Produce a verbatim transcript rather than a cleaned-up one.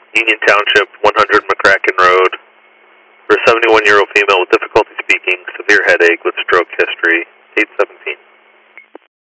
Union Township, one hundred McCracken Road, for a seventy-one-year-old female with difficulty speaking, severe headache with stroke history, eight seventeen.